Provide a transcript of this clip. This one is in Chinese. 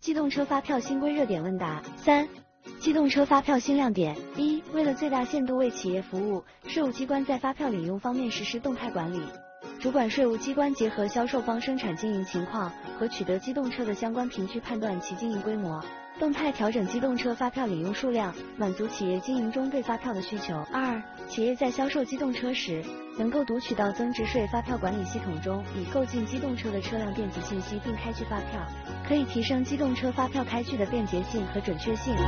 机动车发票新规热点问答3。机动车发票新亮点1，为了最大限度为企业服务，税务机关在发票领用方面实施动态管理。主管税务机关结合销售方生产经营情况和取得机动车的相关凭据，判断其经营规模，动态调整机动车发票领用数量，满足企业经营中对发票的需求。2，企业在销售机动车时，能够读取到增值税发票管理系统中已购进机动车的车辆电子信息并开具发票，可以提升机动车发票开具的便捷性和准确性。